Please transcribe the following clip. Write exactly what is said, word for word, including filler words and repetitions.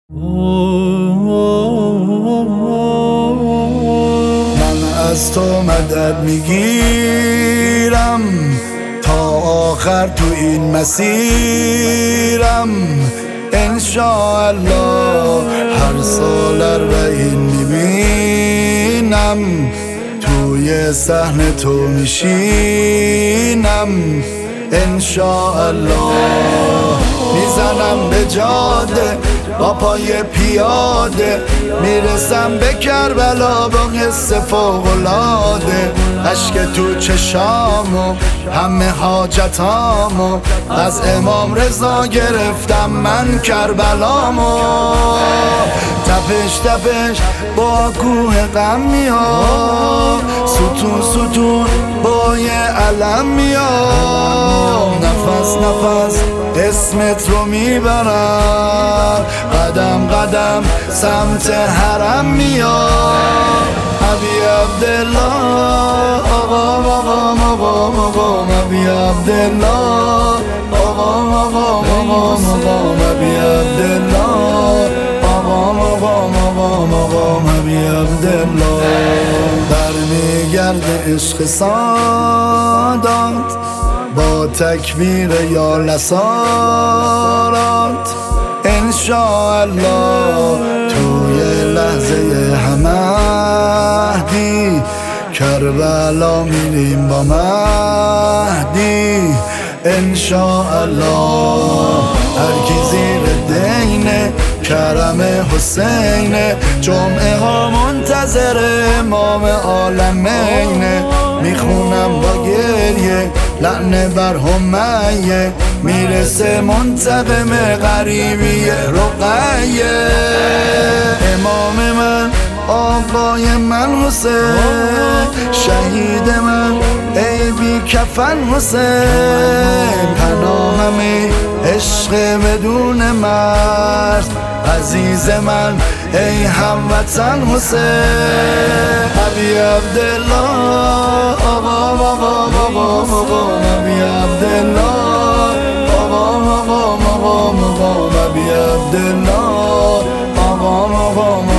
من از تو مدد میگیرم تا آخر تو این مسیرم انشاءالله. هر سال اربعین میبینم توی صحنه تو میشینم انشاءالله. میزنم به جاده با پای پیاده، میرسم به کربلا با حس فوق‌العاده. اشک تو چشامو همه حاجتامو از امام رضا گرفتم من کربلامو. تپش تپش با کوه غم میاد، ستون ستون با یه علم میاد. نفس نفس اسمت رو میبرم، قدم قدم سمت حرم میاد. ابی عبدالله آقام آقام آقام آقام ابی عبدالله آقام آقام آقام آقام ابی عبدالله آقام آقام آقام آقام ابی عبدالله. برمیگرده عشق سادات با تکبیر یا نصارات انشاءالله. توی لحظه همهدی کربلا میریم با مهدی انشاءالله. هرکی زیر دینه کرم حسینه، جمعه ها منتظر امام عالمینه. میخونم با گریه لعنه بر همیه، میرسه منتقم غریبی رقیه. امام من آقای من حسین، شهید من ای بی کفن حسین. پناهمی عشق بدون مرز، عزیز من ای هموطن حسین. ابی عبدالله آقام آقام آقام آقام ابی عبدالله آقام آقام آقام آقام ابی عبدالله آقام آقام